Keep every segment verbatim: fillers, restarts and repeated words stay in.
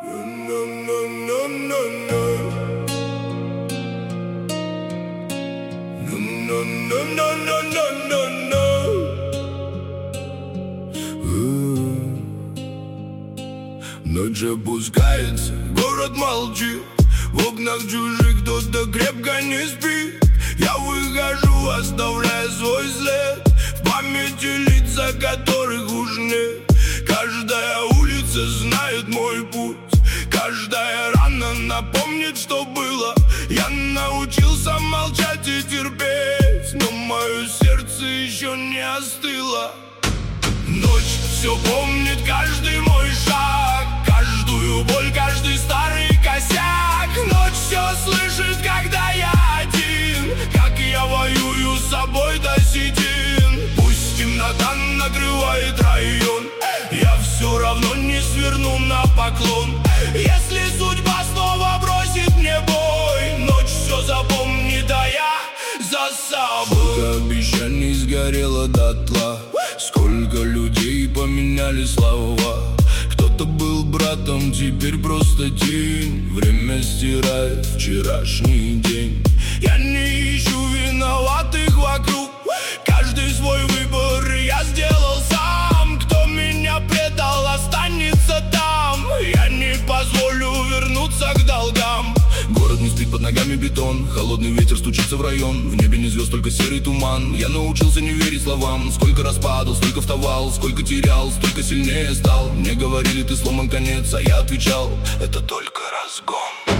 Ночь опускается, город молчит, в окнах чужих кто-то крепко не спит. Я выхожу, оставляя свой след, в памяти лица которых уж нет. Каждая улица знает мой путь, каждая рана напомнит, что было. Я научился молчать и терпеть, но мое сердце еще не остыло. Ночь все помнит, каждый мой шаг, каждую боль, каждый старый косяк. Ночь все слышит, когда я один, как я воюю с собой до седин. Пусть темнота накрывает район, я все равно не сверну на поклон. Если судьба снова бросит мне бой, ночь все запомнит, а я за собой. Сколько обещаний сгорело дотла, сколько людей поменяли слова. Кто-то был братом, теперь просто тень. Время стирает вчерашний день. Я не ищу виноватых вокруг, каждый свой выбор я сделал сам. Кто меня предал, останется там, я не позволю вернуться к долгам. Город не спит, под ногами бетон, холодный ветер стучится в район. В небе не звезд, только серый туман. Я научился не верить словам. Сколько раз падал, столько вставал, сколько терял, столько сильнее стал. Мне говорили, ты сломан конец, а я отвечал, это только разгон.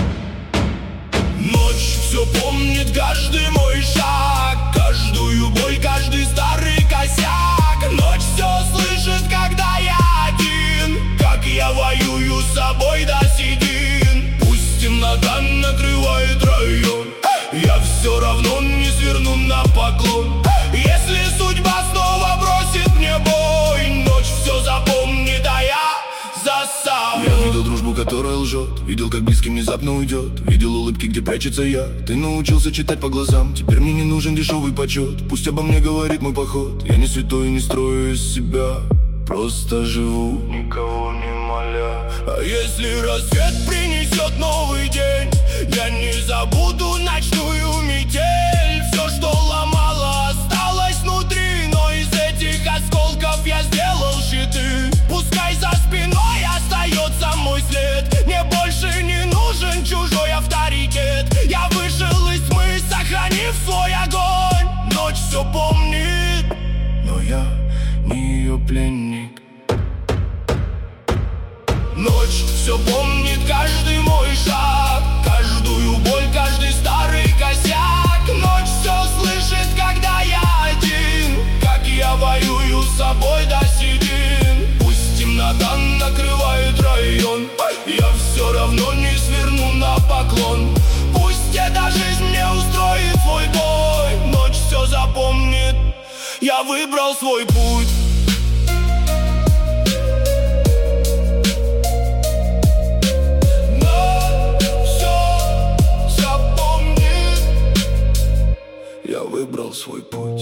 Ночь все помнит, каждый мой шаг, каждую боль, каждый старый косяк. Ночь все слышит, когда я один, как я воюю с собой до седин. Пусть темнота накрывает район, я все равно не сверну на поклон. Если судьба снова бросит мне бой, ночь все запомнит, а я за собой. Я видел дружбу, которая лжет, видел, как близкий внезапно уйдет, видел улыбки, где прячется я. Ты научился читать по глазам, теперь мне не нужен дешевый почет. Пусть обо мне говорит мой поход, я не святой и не строю из себя, просто живу, никого не моля. А если рассвет принесет новый день, я не забуду ночную метель. Все, что ломало, осталось внутри, но из этих осколков я сделал щиты. Пускай за спиной остается мой след, мне больше не нужен чужой авторитет. Я вышел из тьмы, сохранив свой огонь. Ночь все помнит, но я не ее пленник. Ночь все помнит, каждый мой шаг, каждую боль, каждый старый косяк. Ночь все слышит, когда я один, как я воюю с собой до седин. Пусть темнота накрывает район, я все равно не сверну на поклон. Пусть эта жизнь мне устроит свой бой, ночь все запомнит, я выбрал свой путь. Я выбрал свой путь.